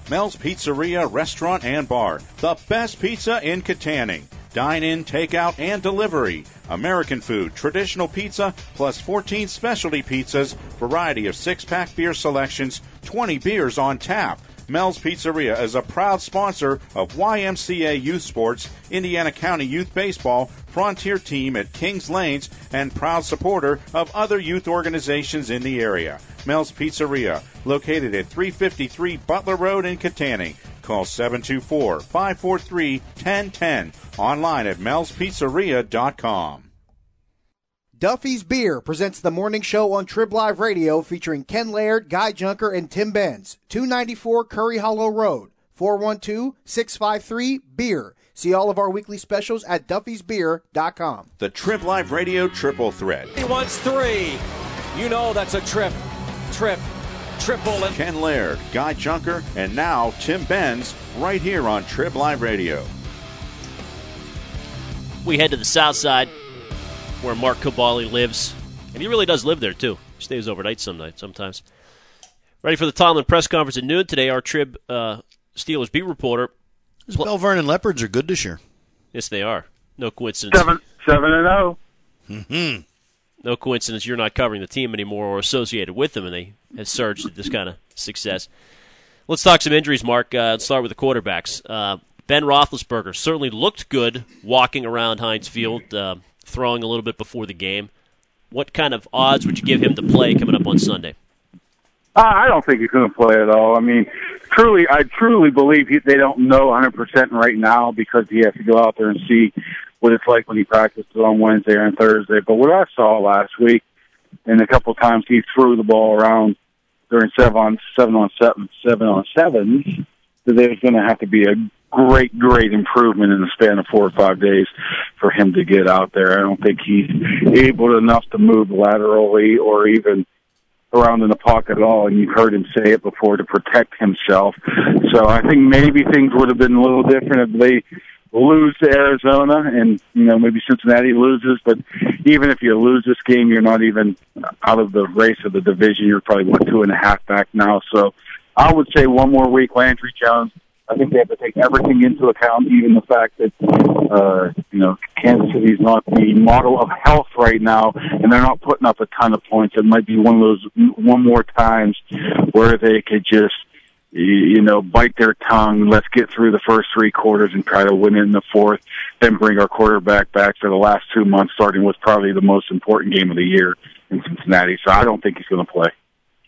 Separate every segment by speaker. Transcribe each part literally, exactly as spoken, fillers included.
Speaker 1: Mel's Pizzeria, Restaurant, and Bar. The best pizza in Katanning. Dine-in, takeout, and delivery. American food, traditional pizza, plus fourteen specialty pizzas, variety of six-pack beer selections, twenty beers on tap. Mel's Pizzeria is a proud sponsor of Y M C A Youth Sports, Indiana County Youth Baseball, Frontier Team at Kings Lanes, and proud supporter of other youth organizations in the area. Mel's Pizzeria, located at three fifty-three Butler Road in Katanning. Call seven two four, five four three, one zero one zero. Online at mels pizzeria dot com.
Speaker 2: Duffy's Beer presents the morning show on Trib Live Radio featuring Ken Laird, Guy Junker, and Tim Benz. two ninety-four Curry Hollow Road, four one two, six five three, beer. See all of our weekly specials at duffys beer dot com.
Speaker 1: The Trib Live Radio Triple Threat.
Speaker 3: He wants three. You know that's a trip, trip, triple. And
Speaker 1: Ken Laird, Guy Junker, and now Tim Benz right here on Trib Live Radio.
Speaker 4: We head to the south side, where Mark Cabali lives. And he really does live there, too. He stays overnight some night, sometimes. Ready for the Tomlin press conference at noon today. Our Trib uh, Steelers beat reporter.
Speaker 5: Those Bell Vernon Leopards are good this year.
Speaker 4: Yes, they are. No coincidence.
Speaker 6: Seven, seven and oh.
Speaker 5: Mm-hmm.
Speaker 4: No coincidence you're not covering the team anymore or associated with them, and they have surged at this kind of success. Let's talk some injuries, Mark. Uh, let's start with the quarterbacks. Uh, Ben Roethlisberger certainly looked good walking around Heinz Field, uh, throwing a little bit before the game. What kind of odds would you give him to play coming up on Sunday?
Speaker 6: Uh, I don't think he's going to play at all. I mean, truly, I truly believe he, they don't know one hundred percent right now because he has to go out there and see what it's like when he practices on Wednesday and Thursday. But what I saw last week, and a couple of times he threw the ball around during seven on seven on seven, seven on sevens, that there's going to have to be a great, great improvement in the span of four or five days for him to get out there. I don't think he's able enough to move laterally or even around in the pocket at all, and you've heard him say it before, to protect himself. So I think maybe things would have been a little different if they lose to Arizona and, you know, maybe Cincinnati loses. But even if you lose this game, you're not even out of the race of the division. You're probably one, two and a half back now. So I would say one more week, Landry Jones. I think they have to take everything into account, even the fact that, uh, you know, Kansas City's not the model of health right now, and they're not putting up a ton of points. It might be one of those one more times where they could just, you know, bite their tongue. Let's get through the first three quarters and try to win in the fourth, then bring our quarterback back for the last two months, starting with probably the most important game of the year in Cincinnati. So I don't think he's going to play.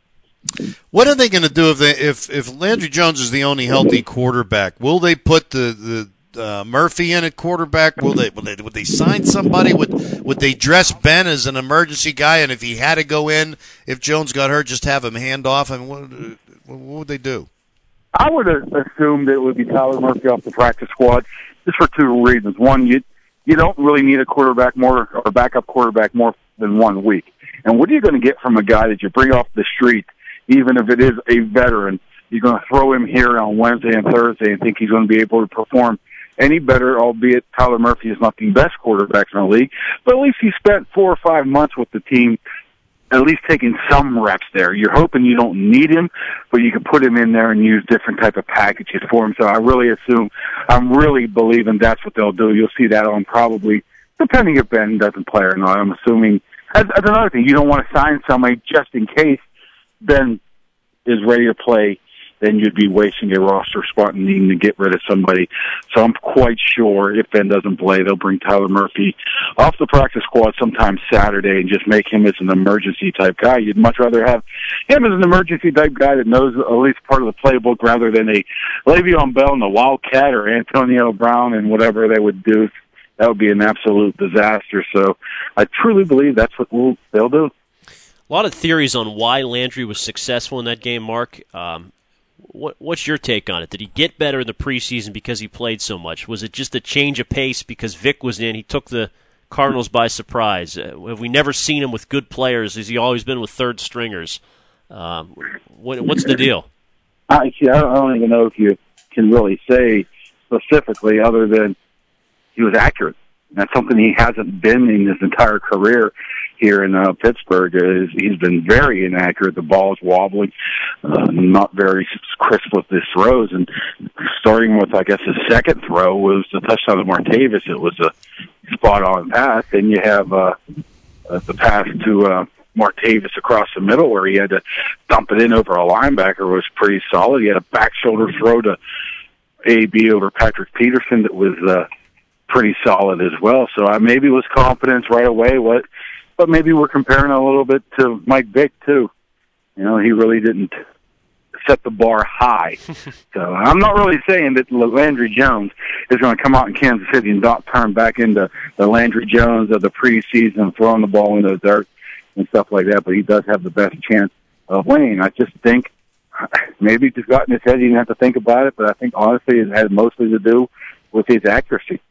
Speaker 5: What are they going to do if they if if Landry Jones is the only healthy quarterback? Will they put the the uh, Murphy in at quarterback? Will they will they would they sign somebody? Would would they dress Ben as an emergency guy? And if he had to go in, if Jones got hurt, just have him hand off? I mean, what, what would they do?
Speaker 6: I would have assumed it would be Tyler Murphy off the practice squad, just for two reasons. One, you you don't really need a quarterback more or a backup quarterback more than one week. And what are you going to get from a guy that you bring off the street? Even if it is a veteran, you're going to throw him here on Wednesday and Thursday and think he's going to be able to perform any better, albeit Tyler Murphy is not the best quarterback in the league. But at least he spent four or five months with the team, at least taking some reps there. You're hoping you don't need him, but you can put him in there and use different type of packages for him. So I really assume, I'm really believing that's what they'll do. You'll see that on probably, depending if Ben doesn't play or not. I'm assuming, as, as another thing, you don't want to sign somebody just in case Ben is ready to play, then you'd be wasting a roster spot and needing to get rid of somebody. So I'm quite sure if Ben doesn't play, they'll bring Tyler Murphy off the practice squad sometime Saturday and just make him as an emergency type guy. You'd much rather have him as an emergency type guy that knows at least part of the playbook rather than a Le'Veon Bell and a Wildcat or Antonio Brown and whatever they would do. That would be an absolute disaster. So I truly believe that's what we'll, they'll do.
Speaker 4: A lot of theories on why Landry was successful in that game, Mark. Um, what, what's your take on it? Did he get better in the preseason because he played so much? Was it just a change of pace because Vic was in? He took the Cardinals by surprise. Uh, have we never seen him with good players? Has he always been with third stringers? Um, what, what's the deal?
Speaker 6: I, I don't even know if you can really say specifically other than he was accurate. That's something he hasn't been in his entire career here in uh, Pittsburgh. Is he's been very inaccurate. The ball is wobbling, uh, not very crisp with his throws. And starting with, I guess, his second throw was the touchdown to Martavis. It was a spot-on pass. Then you have uh, uh, the pass to uh, Martavis across the middle where he had to dump it in over a linebacker. Was pretty solid. He had a back shoulder throw to A B over Patrick Peterson that was uh, pretty solid as well. So uh, maybe it was confidence right away. What, but maybe we're comparing a little bit to Mike Vick too. You know, he really didn't set the bar high. So I'm not really saying that Landry Jones is going to come out in Kansas City and not turn back into the Landry Jones of the preseason, throwing the ball into the dirt and stuff like that. But he does have the best chance of winning. I just think maybe he just got in his head. He didn't have to think about it, but I think honestly it had mostly to do with his accuracy.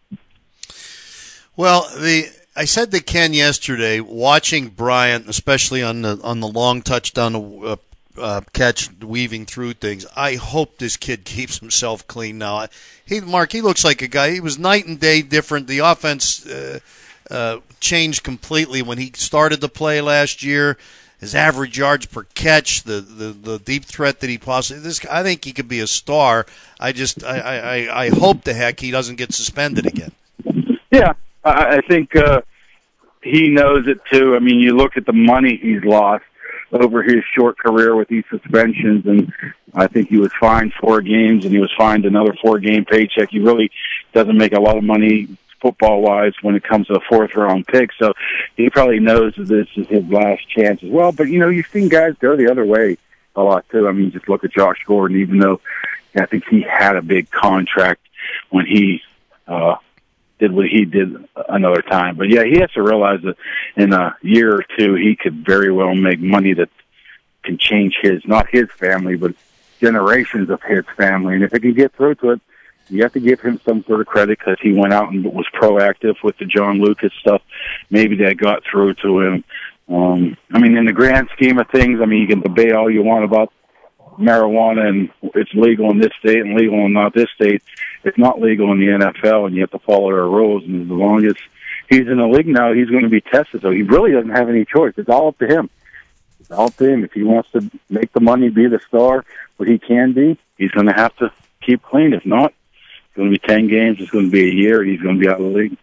Speaker 5: Well, the I said to Ken yesterday, watching Bryant, especially on the on the long touchdown uh, uh, catch, weaving through things. I hope this kid keeps himself clean now. He, Mark, he looks like a guy. He was night and day different. The offense uh, uh, changed completely when he started to play last year. His average yards per catch, the, the, the deep threat that he possibly this I think he could be a star. I just I, I, I hope the heck he doesn't get suspended again.
Speaker 6: Yeah. I think uh, he knows it, too. I mean, you look at the money he's lost over his short career with these suspensions, and I think he was fined four games, and he was fined another four-game paycheck. He really doesn't make a lot of money football-wise when it comes to a fourth-round pick, so he probably knows that this is his last chance as well. But, you know, you've seen guys go the other way a lot, too. I mean, just look at Josh Gordon, even though I think he had a big contract when he uh, – did what he did another time. But, yeah, he has to realize that in a year or two he could very well make money that can change his, not his family, but generations of his family. And if he can get through to it, you have to give him some sort of credit because he went out and was proactive with the John Lucas stuff. Maybe that got through to him. Um, I mean, in the grand scheme of things, I mean, you can debate all you want about marijuana and it's legal in this state and legal in not this state. It's not legal in the N F L, and you have to follow their rules. And as long as he's in the league now, he's going to be tested. So he really doesn't have any choice. It's all up to him. It's all up to him. If he wants to make the money, be the star, what he can be, he's going to have to keep clean. If not, it's going to be ten games. It's going to be a year, and he's going to be out of the league.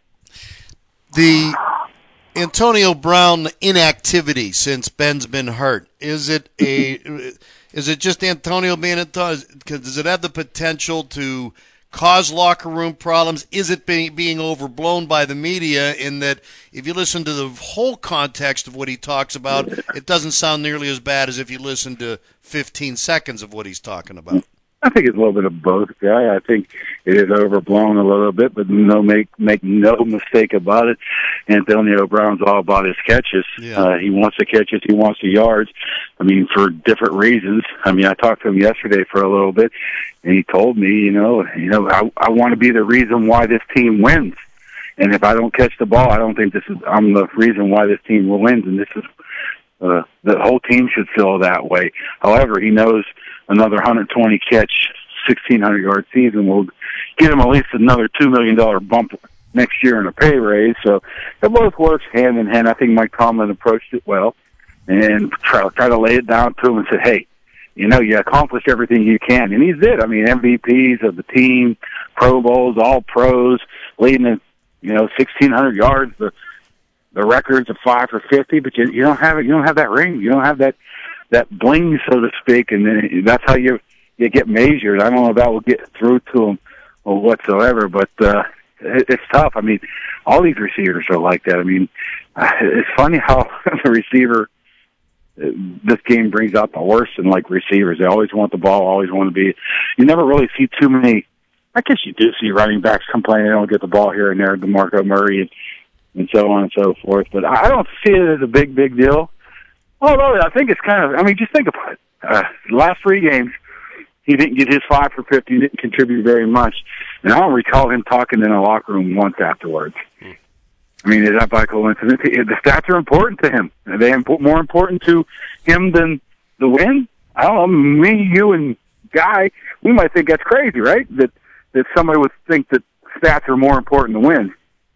Speaker 5: The Antonio Brown inactivity since Ben's been hurt, is it a is it just Antonio being a does does it have the potential to cause locker room problems? Is it being, being overblown by the media in that if you listen to the whole context of what he talks about, it doesn't sound nearly as bad as if you listen to fifteen seconds of what he's talking about?
Speaker 6: I think it's a little bit of both, guy. I think it is overblown a little bit, but no make make no mistake about it. Antonio Brown's all about his catches. Yeah. Uh, he wants the catches. He wants the yards. I mean, for different reasons. I mean, I talked to him yesterday for a little bit, and he told me, you know, you know, I, I want to be the reason why this team wins. And if I don't catch the ball, I don't think this is. I'm the reason why this team wins, and this is uh, the whole team should feel that way. However, he knows another one hundred twenty catch, sixteen hundred yard season will get him at least another two million dollars bump next year in a pay raise. So it both works hand in hand. I think Mike Tomlin approached it well and try, try to lay it down to him and said, hey, you know, you accomplished everything you can. And he did. I mean, M V Ps of the team, Pro Bowls, all pros, leading in, you know, sixteen hundred yards, the the records of five for fifty, but you, you don't have it. You don't have that ring. You don't have that, that bling, so to speak, and then that's how you you get measured. I don't know if that will get through to them or whatsoever, but uh, it, it's tough. I mean, all these receivers are like that. I mean, it's funny how the receiver, this game brings out the worst in like receivers. They always want the ball, always want to be. You never really see too many. I guess you do see running backs complain they don't get the ball here and there, DeMarco Murray and, and so on and so forth. But I don't see it as a big, big deal. Although I think it's kind of, I mean, just think about it. Uh, the last three games, he didn't get his five for fifty, didn't contribute very much. And I don't recall him talking in a locker room once afterwards. Mm. I mean, is that by coincidence? The stats are important to him. Are they more important to him than the win? I don't know. Me, you, and Guy, we might think that's crazy, right? That that somebody would think that stats are more important than wins.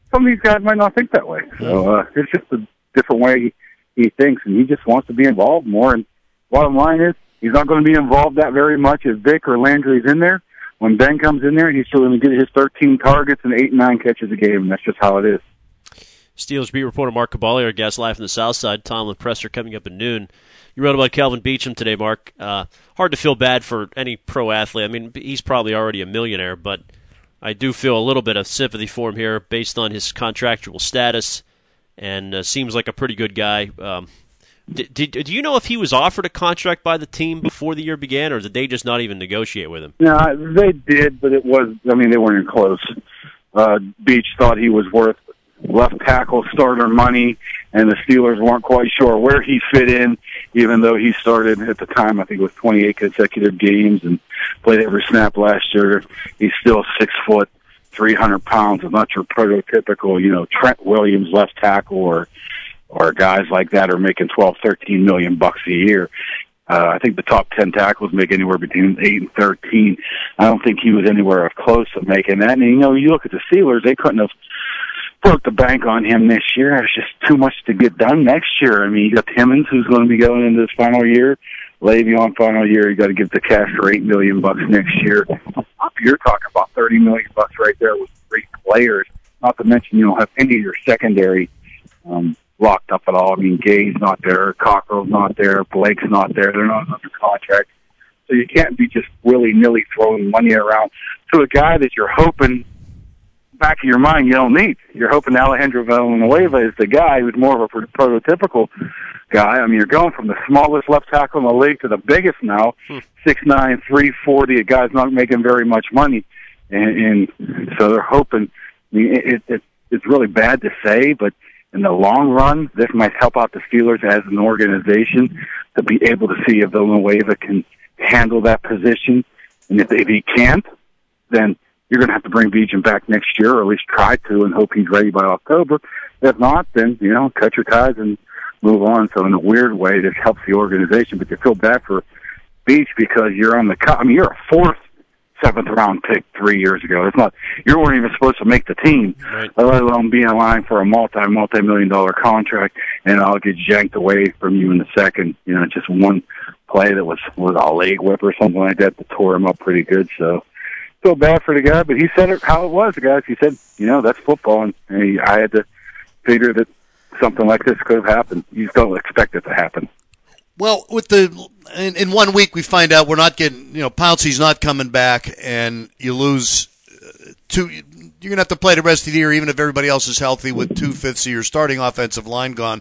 Speaker 6: some of these guys might not think that way. So uh, it's just a different way he, he thinks, and he just wants to be involved more. And bottom line is, he's not going to be involved that very much if Vic or Landry's in there. When Ben comes in there, he's still going to get his thirteen targets and eight, nine catches a game, and that's just how it is.
Speaker 4: Steelers beat reporter Mark Caballi, our guest live from the South Side. Tomlin presser coming up at noon. You wrote about Kelvin Beachum today, Mark. Uh, hard to feel bad for any pro athlete. I mean, he's probably already a millionaire, but I do feel a little bit of sympathy for him here based on his contractual status, and uh, seems like a pretty good guy. Um, did, did, do you know if he was offered a contract by the team before the year began, or did they just not even negotiate with him?
Speaker 6: No, they did, but it was, I mean, they weren't even close. Uh, Beach thought he was worth left tackle starter money, and the Steelers weren't quite sure where he fit in, even though he started at the time, I think it was twenty-eight consecutive games and played every snap last year. He's still six foot, three hundred pounds. I'm not your prototypical, you know, Trent Williams left tackle or or guys like that are making twelve, thirteen million bucks a year. Uh, I think the top ten tackles make anywhere between eight and thirteen. I don't think he was anywhere close to making that. And, you know, you look at the Steelers, they couldn't have broke the bank on him this year. It's just too much to get done next year. I mean, you got Timmons, who's going to be going into his final year. Le'Veon final year. You got to give the cash for eight million bucks next year. You're talking about thirty million bucks right there with three players. Not to mention you don't have any of your secondary um, locked up at all. I mean, Gay's not there, Cockrell's not there, Blake's not there. They're not under contract, so you can't be just willy nilly throwing money around to a guy that you're hoping. Back of your mind, you don't need. You're hoping Alejandro Villanueva is the guy who's more of a prototypical guy. I mean, you're going from the smallest left tackle in the league to the biggest now, hmm. six nine, three forty. A guy's not making very much money, and, and so they're hoping. I mean, it, it, it's really bad to say, but in the long run, this might help out the Steelers as an organization to be able to see if Villanueva can handle that position, and if, if he can't, then you're going to have to bring Beachum back next year, or at least try to, and hope he's ready by October. If not, then, you know, cut your ties and move on. So in a weird way, this helps the organization, but you feel bad for Beach because you're on the cut. I mean, you're a fourth, seventh round pick three years ago. It's not, you weren't even supposed to make the team, right, let alone be in line for a multi, multi-million dollar contract, and I'll get yanked away from you in the second. You know, just one play that was, was a leg whip or something like that that tore him up pretty good. So, feel bad for the guy, but he said it how it was, guys. He said, you know, that's football, and, and he, I had to figure that something like this could have happened. You just don't expect it to happen.
Speaker 5: Well, with the in, in one week we find out we're not getting, you know, Pouncey's not coming back, and you lose two. You're gonna have to play the rest of the year, even if everybody else is healthy, with two fifths of your starting offensive line gone.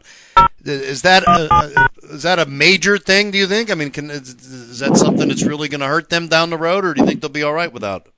Speaker 5: Is that a, is that a major thing? Do you think? I mean, can, is, is that something that's really going to hurt them down the road, or do you think they'll be all right without it?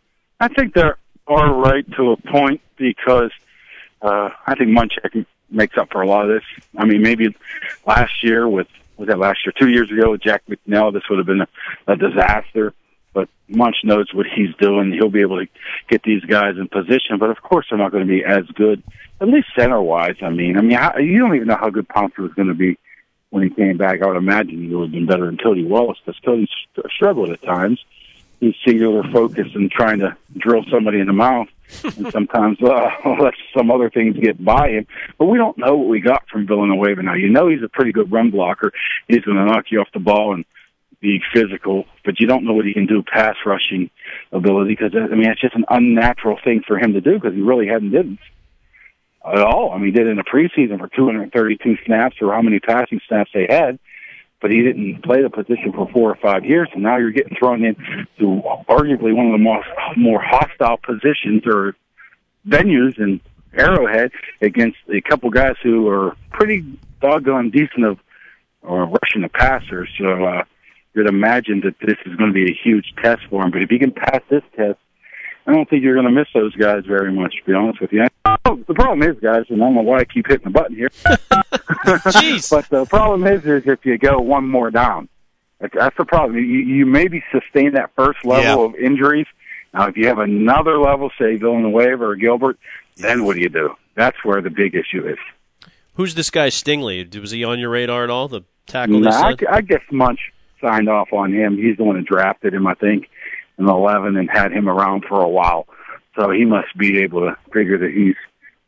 Speaker 6: I think they're all right to a point because uh, I think Munchak makes up for a lot of this. I mean, maybe last year with was that last year, two years ago with Jack McNeil, this would have been a, a disaster. But Munch knows what he's doing. He'll be able to get these guys in position. But of course, they're not going to be as good, at least center-wise. I mean, I mean, how, you don't even know how good Pouncey was going to be when he came back. I would imagine he would have been better than Cody Wallace, because Cody struggled at times. He's singular focused and trying to drill somebody in the mouth, and sometimes uh, let some other things get by him. But we don't know what we got from Villanueva now. You know he's a pretty good run blocker. He's going to knock you off the ball and be physical, but you don't know what he can do pass rushing ability, because, I mean, it's just an unnatural thing for him to do, because he really hadn't did at all. I mean, he did in the preseason for two hundred thirty-two snaps, or how many passing snaps they had, but he didn't play the position for four or five years, and now you're getting thrown in to arguably one of the most more hostile positions or venues in Arrowhead against a couple guys who are pretty doggone decent of or rushing the passers. So, uh, you'd imagine that this is going to be a huge test for him. But if he can pass this test, I don't think you're going to miss those guys very much, to be honest with you. Oh, the problem is, guys, and I don't know why I keep hitting the button here.
Speaker 4: Jeez.
Speaker 6: But the problem is, is if you go one more down. That's the problem. You, you maybe sustain that first level yeah. of injuries. Now, if you have another level, say Villanueva or Gilbert, then what do you do? That's where the big issue is.
Speaker 4: Who's this guy Stingley? Was he on your radar at all, the tackle
Speaker 6: nah,
Speaker 4: they
Speaker 6: I,
Speaker 4: sent?
Speaker 6: I guess Munch signed off on him. He's the one that drafted him, I think, in eleven and had him around for a while. So he must be able to figure that he's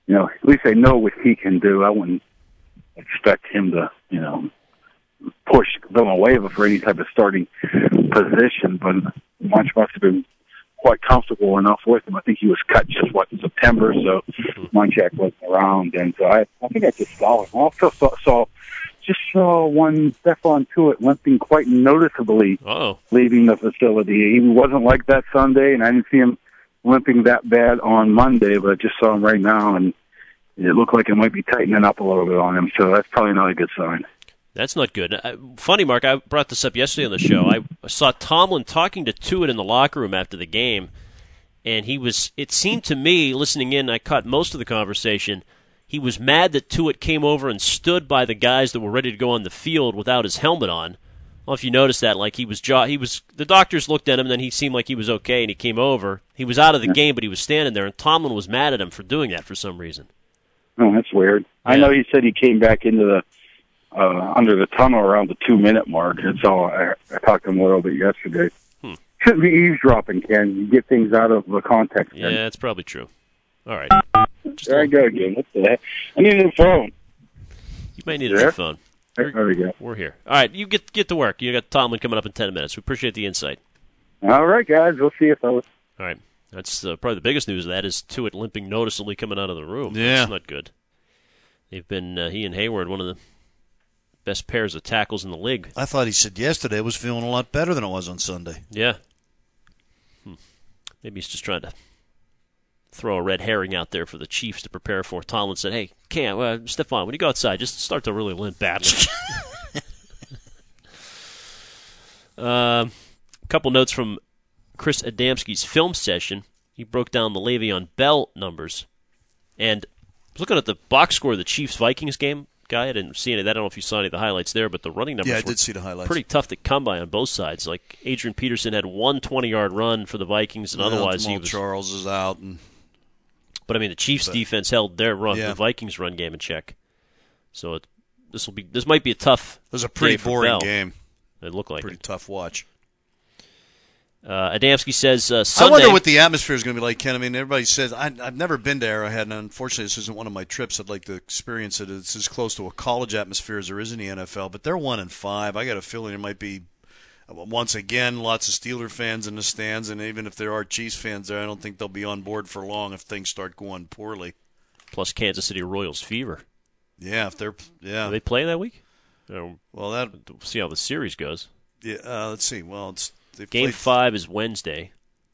Speaker 6: you know, at least they know what he can do. I wouldn't expect him to, you know, push Villanueva for any type of starting position, but Munch must have been quite comfortable enough with him. I think he was cut just, what, in September, so Munchak wasn't around, and so I, I think I just saw him. I also saw, saw just saw one Stephon Tuitt limping quite noticeably
Speaker 4: Uh-oh.
Speaker 6: leaving the facility. He wasn't like that Sunday, and I didn't see him limping that bad on Monday, but I just saw him right now, and it looked like it might be tightening up a little bit on him, so that's probably not a good sign.
Speaker 4: That's not good. Uh, funny, Mark, I brought this up yesterday on the show. I saw Tomlin talking to Tuitt in the locker room after the game, and he was, it seemed to me, listening in, I caught most of the conversation, he was mad that Tuitt came over and stood by the guys that were ready to go on the field without his helmet on. I don't know if you noticed that, like he was, he was, the doctors looked at him, and then he seemed like he was okay, and he came over. He was out of the game, but he was standing there, and Tomlin was mad at him for doing that for some reason.
Speaker 6: Oh, that's weird. Yeah. I know he said he came back into the Uh, under the tunnel around the two-minute mark. That's all. I, I talked to him a little bit yesterday. Hmm. Shouldn't be eavesdropping, Ken. You get things out of the context.
Speaker 4: Yeah, Ken. That's probably true. All right.
Speaker 6: Just there I go again. What the heck? I need a new phone.
Speaker 4: You might need a new phone.
Speaker 6: There, there we go.
Speaker 4: We're here. All right, you get get to work. You got Tomlin coming up in ten minutes. We appreciate the insight.
Speaker 6: All right, guys. We'll see you, fellas.
Speaker 4: All right. That's uh, probably the biggest news of that is Tuitt limping noticeably coming out of the room.
Speaker 5: Yeah.
Speaker 4: That's not good. They've been, uh, he and Hayward, one of the best pairs of tackles in the league.
Speaker 5: I thought he said yesterday was feeling a lot better than it was on Sunday.
Speaker 4: Yeah. Hmm. Maybe he's just trying to throw a red herring out there for the Chiefs to prepare for. Tomlin said, hey, Cam, uh, Stephon, when you go outside, just start to really limp badly. A uh, couple notes from Chris Adamski's film session. He broke down the Le'Veon Bell numbers. And I was looking at the box score of the Chiefs-Vikings game. Guy, I didn't see any of that. I don't know if you saw any of the highlights there, but the running numbers
Speaker 5: yeah, I
Speaker 4: were
Speaker 5: did see the highlights.
Speaker 4: Pretty tough to come by on both sides. Like Adrian Peterson had one twenty-yard run for the Vikings, and
Speaker 5: yeah,
Speaker 4: otherwise
Speaker 5: Jamal
Speaker 4: he was.
Speaker 5: Charles is out, and
Speaker 4: but I mean the Chiefs'
Speaker 5: but,
Speaker 4: defense held their run,
Speaker 5: yeah.
Speaker 4: the Vikings' run game in check. So it, this will be this might be a tough.
Speaker 5: It was a pretty boring
Speaker 4: Bell.
Speaker 5: game.
Speaker 4: It looked like
Speaker 5: pretty
Speaker 4: it.
Speaker 5: tough watch.
Speaker 4: Uh, Adamski says uh, Sunday.
Speaker 5: I wonder what the atmosphere is going to be like, Ken. I mean, everybody says I, I've never been to Arrowhead, and unfortunately, this isn't one of my trips. I'd like to experience it. It's as close to a college atmosphere as there is in the N F L. But they're one and five. I got a feeling there might be once again lots of Steeler fans in the stands, and even if there are Chiefs fans there, I don't think they'll be on board for long if things start going poorly.
Speaker 4: Plus Kansas City Royals fever.
Speaker 5: Yeah, if they're yeah.
Speaker 4: Do they play that week? Or,
Speaker 5: well, that
Speaker 4: we'll see how the series goes.
Speaker 5: Yeah, uh, let's see. Well, it's
Speaker 4: game
Speaker 5: played...
Speaker 4: five is Wednesday.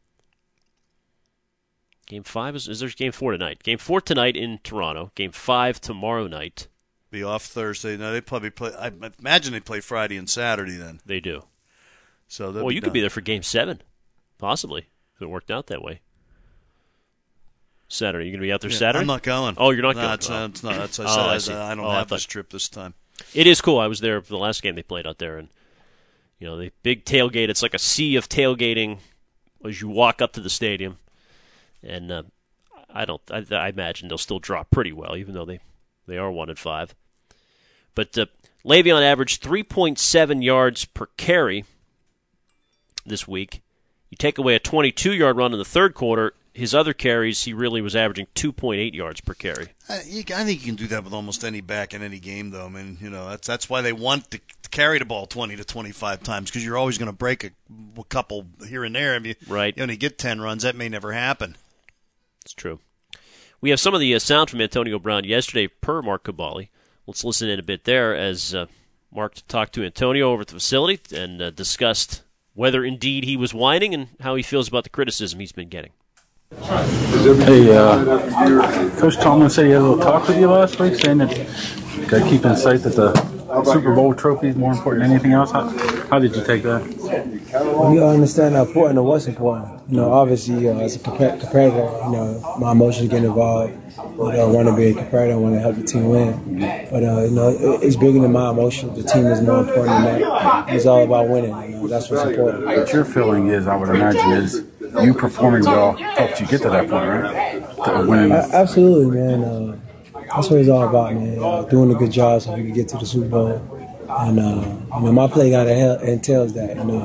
Speaker 4: Game five is, is there's game four tonight. Game four tonight in Toronto. Game five tomorrow night.
Speaker 5: Be off Thursday. No, they probably play. I imagine they play Friday and Saturday. Then
Speaker 4: they do.
Speaker 5: So
Speaker 4: well, you
Speaker 5: done.
Speaker 4: could be there for game seven, possibly if it worked out that way. Saturday, you gonna be out there
Speaker 5: yeah,
Speaker 4: Saturday?
Speaker 5: I'm not going.
Speaker 4: Oh, you're not
Speaker 5: no,
Speaker 4: going.
Speaker 5: It's,
Speaker 4: oh.
Speaker 5: uh, it's not. That's I
Speaker 4: oh,
Speaker 5: said.
Speaker 4: I,
Speaker 5: I, I don't
Speaker 4: oh,
Speaker 5: have
Speaker 4: I
Speaker 5: this trip this time.
Speaker 4: It is cool. I was there for the last game they played out there, and you know the big tailgate. It's like a sea of tailgating as you walk up to the stadium, and uh, I don't. I, I imagine they'll still drop pretty well, even though they they are one and five. But uh, Le'Veon averaged three point seven yards per carry this week. You take away a twenty-two yard run in the third quarter. His other carries, he really was averaging two point eight yards per carry.
Speaker 5: I, you, I think you can do that with almost any back in any game, though. I mean, you know, that's that's why they want to carry the ball twenty to twenty-five times, because you're always going to break a, a couple here and there. If you,
Speaker 4: right.
Speaker 5: you only get ten runs, that may never happen.
Speaker 4: It's true. We have some of the uh, sound from Antonio Brown yesterday per Mark Cabali. Let's listen in a bit there as uh, Mark talked to Antonio over at the facility and uh, discussed whether indeed he was whining and how he feels about the criticism he's been getting.
Speaker 7: Hey, uh, Coach Tomlin said he had a little talk with you last week, saying that you got to keep in sight that the Super Bowl trophy is more important than anything else. How, how did you take that?
Speaker 8: We understand how important it was important. You know, obviously, uh, as a competitor, you know, my emotions get involved. You know, I want to be a competitor, I want to help the team win. But, uh, you know, it, it's bigger than my emotions. The team is more important than that. It's all about winning. You know, that's what's important.
Speaker 7: What your feeling is, I would imagine, is you performing well helped you get to that point, right? To winning.
Speaker 8: Uh, absolutely, man. Uh, that's what it's all about, man. Uh, doing a good job so we can get to the Super Bowl. And, uh, you know, my play got entails that. You know,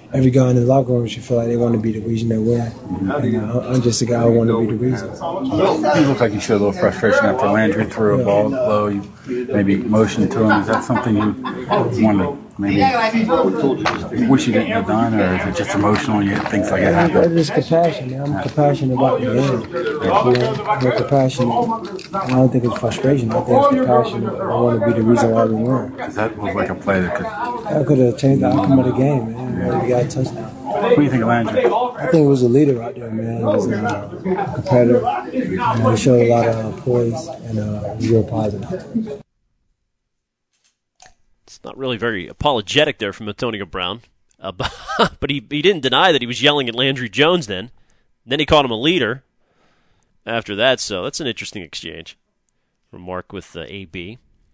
Speaker 8: every guy in the locker room should feel like they want to be the reason they win. And, uh, I'm just a guy who want to be the reason.
Speaker 7: You look like you showed a little frustration after Landry threw a
Speaker 8: Yeah.
Speaker 7: ball low. You maybe motioned to him. Is that something you want to maybe wish you didn't have done, or is it just emotional? You things like that
Speaker 8: I'm
Speaker 7: happen?
Speaker 8: just compassionate, man. I'm compassionate about the game. You know, I'm compassionate. I don't think it's frustration. I think it's compassion. I want to be the reason why we win.
Speaker 7: Because that was like a play that could.
Speaker 8: I could have changed the outcome of the game, man. Man, we got a touchdown.
Speaker 7: What do you think of Landry?
Speaker 8: I think it was a leader out there, man. He was uh, a competitor. And he showed a lot of uh, poise and uh, was real positive.
Speaker 4: It's not really very apologetic there from Antonio Brown. Uh, but he, he didn't deny that he was yelling at Landry Jones then. Then he called him a leader after that, so that's an interesting exchange from Mark with uh, A B.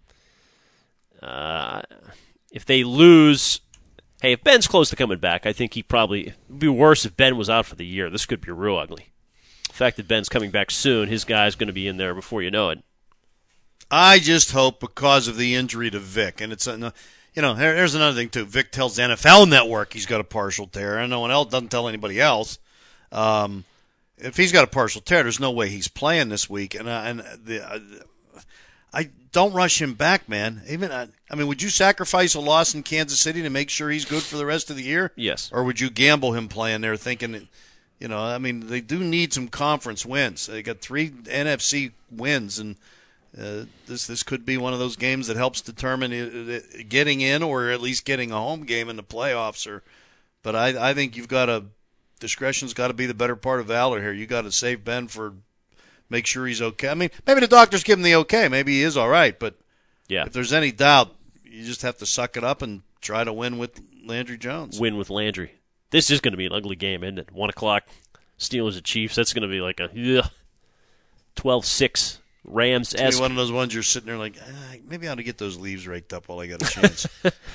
Speaker 4: Uh, if they lose, hey, if Ben's close to coming back, I think he probably, it would be worse if Ben was out for the year. This could be real ugly. The fact that Ben's coming back soon, his guy's going to be in there before you know it.
Speaker 5: I just hope because of the injury to Vic, and it's, a, you know, here, here's another thing, too. Vic tells the N F L Network he's got a partial tear, and no one else doesn't tell anybody else. Um, if he's got a partial tear, there's no way he's playing this week. And, uh, and the, uh, I don't rush him back, man. Even uh, I mean, would you sacrifice a loss in Kansas City to make sure he's good for the rest of the year?
Speaker 4: Yes.
Speaker 5: Or would you gamble him playing there thinking, you know, I mean, they do need some conference wins. They got three N F C wins, and Uh, this this could be one of those games that helps determine it, it, getting in or at least getting a home game in the playoffs. Or, but I I think you've got to discretion's got to be the better part of valor here. You got to save Ben for make sure he's okay. I mean, maybe the doctors give him the okay. Maybe he is all right. But
Speaker 4: yeah,
Speaker 5: if there's any doubt, you just have to suck it up and try to win with Landry Jones.
Speaker 4: Win with Landry. This is going to be an ugly game, isn't it? One o'clock, Steelers at Chiefs. That's going to be like a twelve six. Rams-esque.
Speaker 5: One of those ones you're sitting there like, ah, maybe I ought to get those leaves raked up while I got a chance.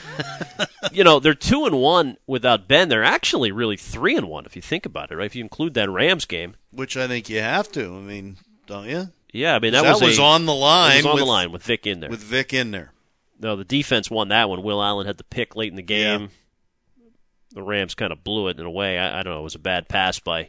Speaker 4: You know, they're two and one without Ben. They're actually really three and one if you think about it, right? If you include that Rams game,
Speaker 5: which I think you have to. I mean, don't you?
Speaker 4: Yeah, I mean that,
Speaker 5: that
Speaker 4: was,
Speaker 5: was
Speaker 4: a,
Speaker 5: on the line.
Speaker 4: It was on
Speaker 5: with,
Speaker 4: the line with Vic in there.
Speaker 5: With Vic in there.
Speaker 4: No, the defense won that one. Will Allen had the pick late in the game.
Speaker 5: Yeah.
Speaker 4: The Rams kind of blew it in a way. I, I don't know. It was a bad pass by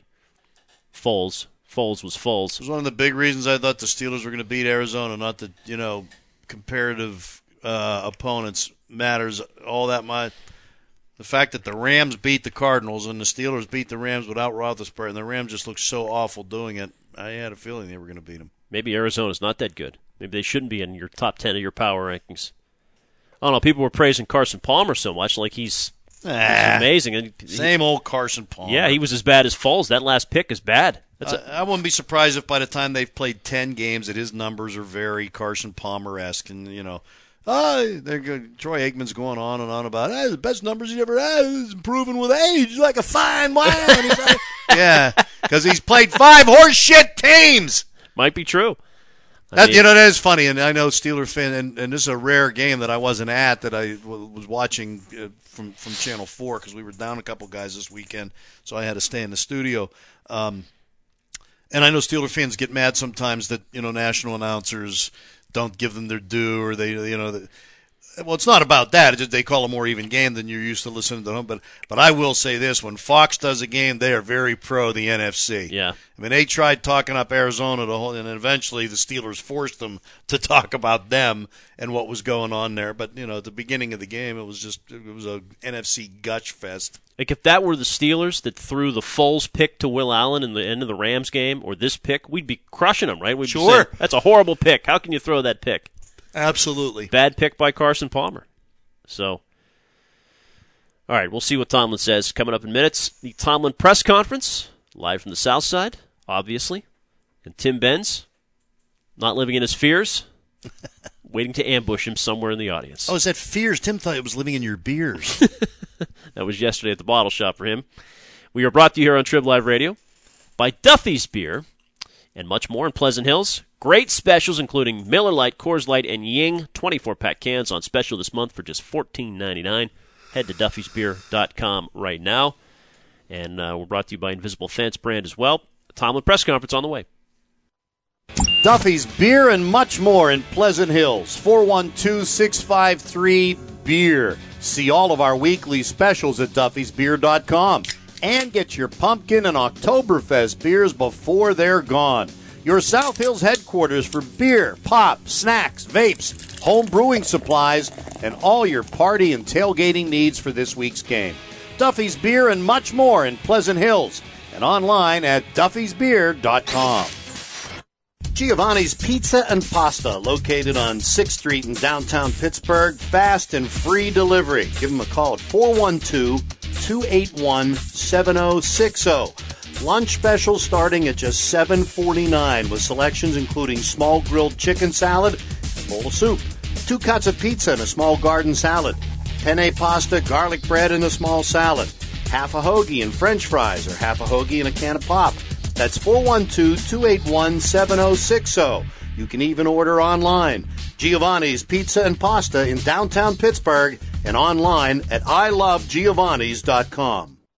Speaker 4: Foles. Foles was Foles.
Speaker 5: It was one of the big reasons I thought the Steelers were going to beat Arizona. Not that, you know, comparative uh, opponents matters all that much. The fact that the Rams beat the Cardinals and the Steelers beat the Rams without Roethlisberger, and the Rams just looked so awful doing it, I had a feeling they were going to beat them.
Speaker 4: Maybe Arizona's not that good. Maybe they shouldn't be in your top ten of your power rankings. I don't know. People were praising Carson Palmer so much, like he's,
Speaker 5: ah,
Speaker 4: he's amazing. And he,
Speaker 5: same old Carson Palmer.
Speaker 4: Yeah, he was as bad as Foles. That last pick is bad.
Speaker 5: Uh, a, I wouldn't be surprised if by the time they've played ten games that his numbers are very Carson Palmer-esque. And, you know, oh, they're good. Troy Aikman's going on and on about, hey, the best numbers he ever had is improving with age, like a fine wine. like, yeah, because he's played five horse shit teams.
Speaker 4: Might be true.
Speaker 5: That, mean, you know, that is funny, and I know Steeler fan, and, and this is a rare game that I wasn't at that I w- was watching uh, from, from Channel four because we were down a couple guys this weekend, so I had to stay in the studio. Um, and I know Steeler fans get mad sometimes that, you know, national announcers don't give them their due, or they, you know, the, well, it's not about that. It's just they call a more even game than you're used to listening to them. But but I will say this: when Fox does a game, they are very pro the N F C.
Speaker 4: Yeah.
Speaker 5: I mean, they tried talking up Arizona the whole, and eventually the Steelers forced them to talk about them and what was going on there. But you know, at the beginning of the game, it was just it was a N F C gush fest.
Speaker 4: Like if that were the Steelers that threw the Foles pick to Will Allen in the end of the Rams game, or this pick, we'd be crushing them, right? We'd
Speaker 5: sure.
Speaker 4: be saying, that's a horrible pick. How can you throw that pick?
Speaker 5: Absolutely.
Speaker 4: Bad pick by Carson Palmer. So, all right, we'll see what Tomlin says coming up in minutes. The Tomlin press conference, live from the South Side, obviously. And Tim Benz, not living in his fears, waiting to ambush him somewhere in the audience.
Speaker 5: Oh, is that fears? Tim thought it was living in your beers.
Speaker 4: That was yesterday at the bottle shop for him. We are brought to you here on Trib Live Radio by Duffy's Beer and much more in Pleasant Hills. Great specials, including Miller Lite, Coors Light, and Ying twenty-four pack cans on special this month for just fourteen ninety-nine. Head to duffys beer dot com right now. And uh, we're brought to you by Invisible Fence brand as well. Tomlin press conference on the way.
Speaker 5: Duffy's Beer and much more in Pleasant Hills. four one two, six five three, beer. See all of our weekly specials at duffys beer dot com and get your pumpkin and Oktoberfest beers before they're gone. Your South Hills headquarters for beer, pop, snacks, vapes, home brewing supplies, and all your party and tailgating needs for this week's game. Duffy's Beer and much more in Pleasant Hills and online at duffys beer dot com. Giovanni's Pizza and Pasta, located on sixth Street in downtown Pittsburgh. Fast and free delivery. Give them a call at four one two, two eight one, seven oh six oh. Lunch special starting at just seven forty-nine with selections including small grilled chicken salad, a bowl of soup, two cuts of pizza and a small garden salad, penne pasta, garlic bread and a small salad, half a hoagie and french fries, or half a hoagie and a can of pop. That's four one two, two eight one, seven oh six oh. You can even order online. Giovanni's Pizza and Pasta in downtown Pittsburgh and online at I love giovannis dot com.